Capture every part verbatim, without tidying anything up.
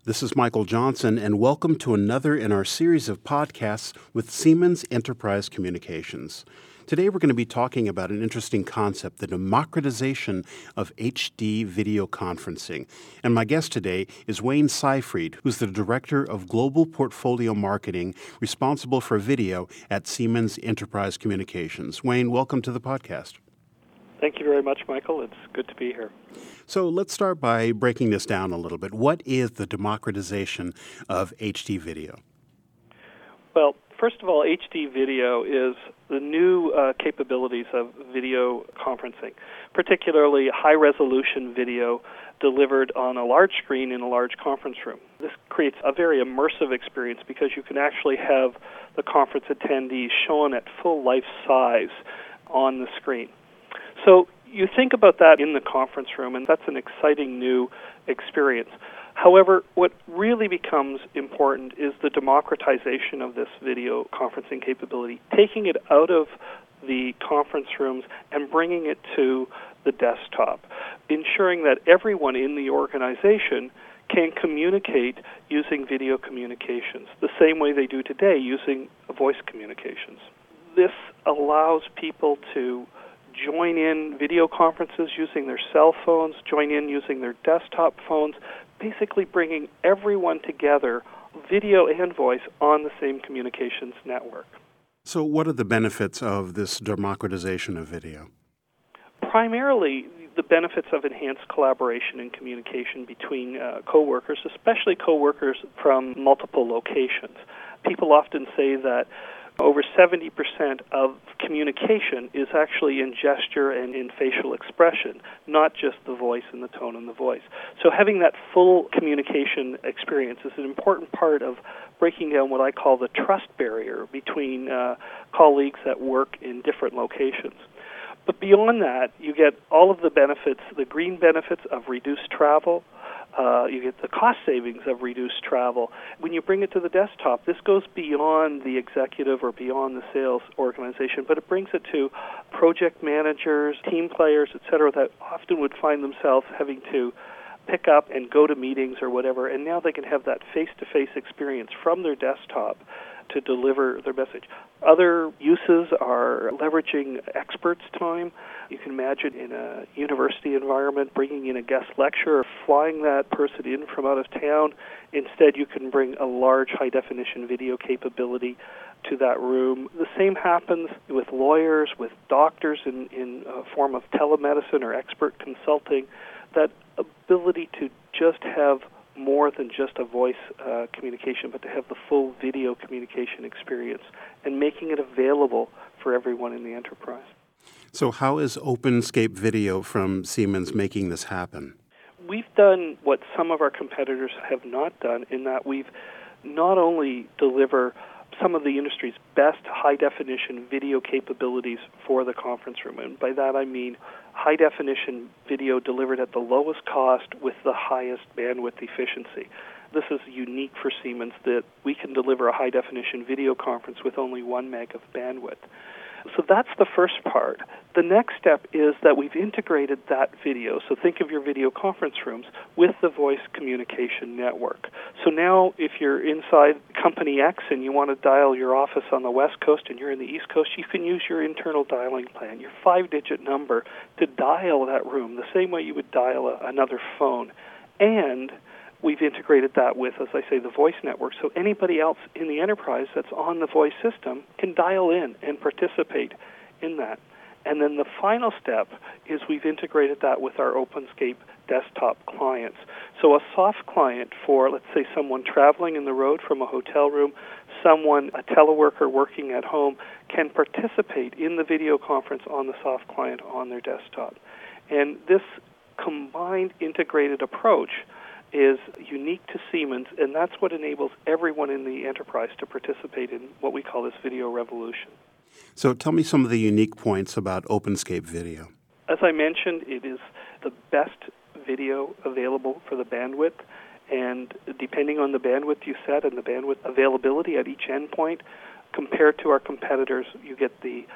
This is Michael Johnson, and welcome to another in our series of podcasts with Siemens Enterprise Communications. Today we're going to be talking about an interesting concept, the democratization of H D video conferencing. And my guest today is Wayne Seyfried, who's the Director of Global Portfolio Marketing, responsible for video at Siemens Enterprise Communications. Wayne, welcome to the podcast. Thank you very much, Michael. It's good to be here. So let's start by breaking this down a little bit. What is the democratization of H D video? Well, first of all, H D video is the new uh, capabilities of video conferencing, particularly high-resolution video delivered on a large screen in a large conference room. This creates a very immersive experience because you can actually have the conference attendees shown at full life size on the screen. So you think about that in the conference room, and that's an exciting new experience. However, what really becomes important is the democratization of this video conferencing capability, taking it out of the conference rooms and bringing it to the desktop, ensuring that everyone in the organization can communicate using video communications, the same way they do today using voice communications. This allows people to join in video conferences using their cell phones, join in using their desktop phones, basically bringing everyone together, video and voice, on the same communications network. So what are the benefits of this democratization of video? Primarily, the benefits of enhanced collaboration and communication between uh, coworkers, especially coworkers from multiple locations. People often say that over seventy percent of communication is actually in gesture and in facial expression, not just the voice and the tone and the voice. So having that full communication experience is an important part of breaking down what I call the trust barrier between uh, colleagues that work in different locations. But beyond that, you get all of the benefits, the green benefits of reduced travel. Uh, you get the cost savings of reduced travel. When you bring it to the desktop, this goes beyond the executive or beyond the sales organization, but it brings it to project managers, team players, et cetera, that often would find themselves having to pick up and go to meetings or whatever, and now they can have that face-to-face experience from their desktop to deliver their message. Other uses are leveraging experts' time. You can imagine in a university environment bringing in a guest lecturer, flying that person in from out of town. Instead, you can bring a large high-definition video capability to that room. The same happens with lawyers, with doctors in, in a form of telemedicine or expert consulting. That ability to just have more than just a voice uh, communication, but to have the full video communication experience and making it available for everyone in the enterprise. So how is OpenScape Video from Siemens making this happen? We've done what some of our competitors have not done, in that we've not only deliver some of the industry's best high-definition video capabilities for the conference room, and by that I mean high-definition video delivered at the lowest cost with the highest bandwidth efficiency. This is unique for Siemens, that we can deliver a high-definition video conference with only one meg of bandwidth. So that's the first part. The next step is that we've integrated that video, so think of your video conference rooms, with the voice communication network. So now if you're inside Company X and you want to dial your office on the West Coast and you're in the East Coast, you can use your internal dialing plan, your five-digit number, to dial that room the same way you would dial a, another phone. And we've integrated that with, as I say, the voice network, so anybody else in the enterprise that's on the voice system can dial in and participate in that. And then the final step is we've integrated that with our OpenScape desktop clients. So a soft client for, let's say, someone traveling in the road from a hotel room, someone, a teleworker working at home, can participate in the video conference on the soft client on their desktop. And this combined integrated approach is unique to Siemens, and that's what enables everyone in the enterprise to participate in what we call this video revolution. So tell me some of the unique points about OpenScape Video. As I mentioned, it is the best video available for the bandwidth, and depending on the bandwidth you set and the bandwidth availability at each endpoint, compared to our competitors, you get the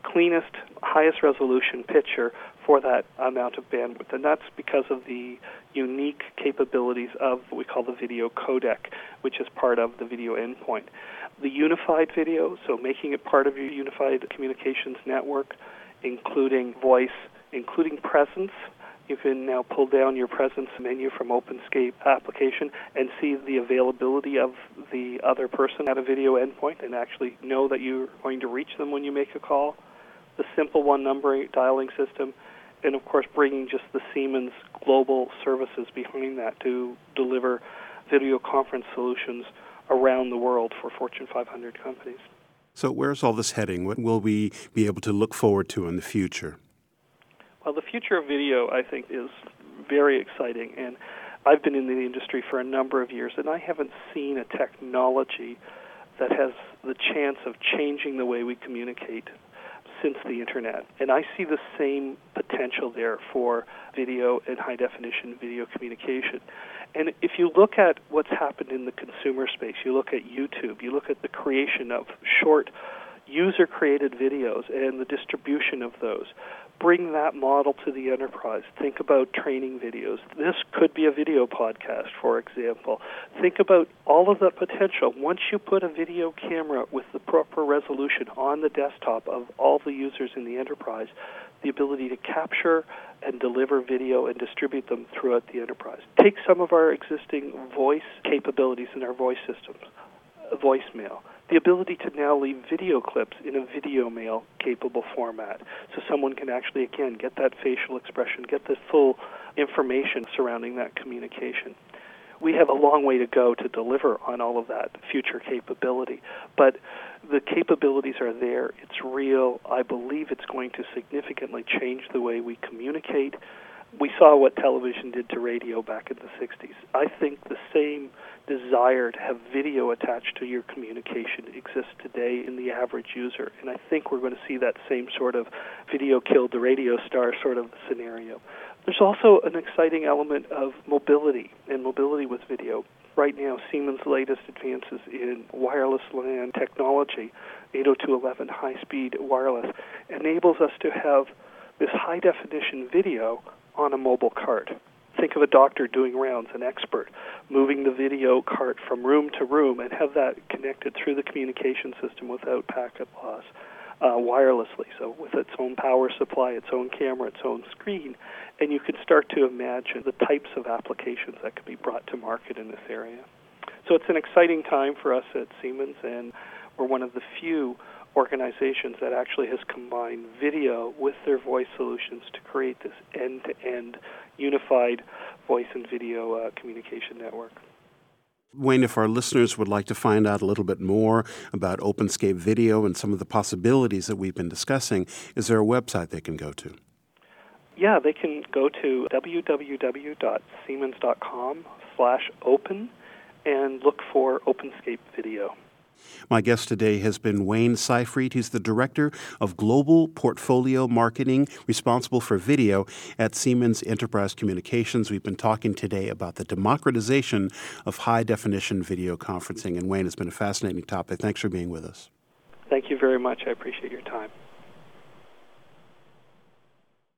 cleanest, highest resolution picture for that amount of bandwidth. And that's because of the unique capabilities of what we call the video codec, which is part of the video endpoint. The unified video, so making it part of your unified communications network, including voice, including presence. You can now pull down your presence menu from OpenScape application and see the availability of the other person at a video endpoint and actually know that you're going to reach them when you make a call. The simple one-number dialing system, and of course bringing just the Siemens global services behind that to deliver video conference solutions around the world for Fortune five hundred companies. So where's all this heading? What will we be able to look forward to in the future? Well, the future of video, I think, is very exciting, and I've been in the industry for a number of years, and I haven't seen a technology that has the chance of changing the way we communicate since the Internet. And I see the same potential there for video and high-definition video communication. And if you look at what's happened in the consumer space, you look at YouTube, you look at the creation of short user-created videos and the distribution of those, bring that model to the enterprise. Think about training videos. This could be a video podcast, for example. Think about all of the potential. Once you put a video camera with the proper resolution on the desktop of all the users in the enterprise, the ability to capture and deliver video and distribute them throughout the enterprise. Take some of our existing voice capabilities in our voice systems, voicemail. The ability to now leave video clips in a video mail capable format, so someone can actually, again, get that facial expression, get the full information surrounding that communication. We have a long way to go to deliver on all of that future capability, but the capabilities are there. It's real. I believe it's going to significantly change the way we communicate. We saw what television did to radio back in the sixties. I think the same desire to have video attached to your communication exists today in the average user, and I think we're going to see that same sort of video killed the radio star sort of scenario. There's also an exciting element of mobility and mobility with video. Right now, Siemens' latest advances in wireless LAN technology, eight oh two dot eleven high-speed wireless, enables us to have this high-definition video on a mobile cart. Think of a doctor doing rounds, an expert, moving the video cart from room to room and have that connected through the communication system without packet loss, uh, wirelessly, so with its own power supply, its own camera, its own screen. And you can start to imagine the types of applications that could be brought to market in this area. So it's an exciting time for us at Siemens, and we're one of the few organizations that actually has combined video with their voice solutions to create this end-to-end unified voice and video uh, communication network. Wayne, if our listeners would like to find out a little bit more about OpenScape Video and some of the possibilities that we've been discussing, is there a website they can go to? Yeah, they can go to w w w dot siemens dot com slash open and look for OpenScape Video. My guest today has been Wayne Seifried. He's the Director of Global Portfolio Marketing, responsible for video at Siemens Enterprise Communications. We've been talking today about the democratization of high-definition video conferencing. And Wayne, it's been a fascinating topic. Thanks for being with us. Thank you very much. I appreciate your time.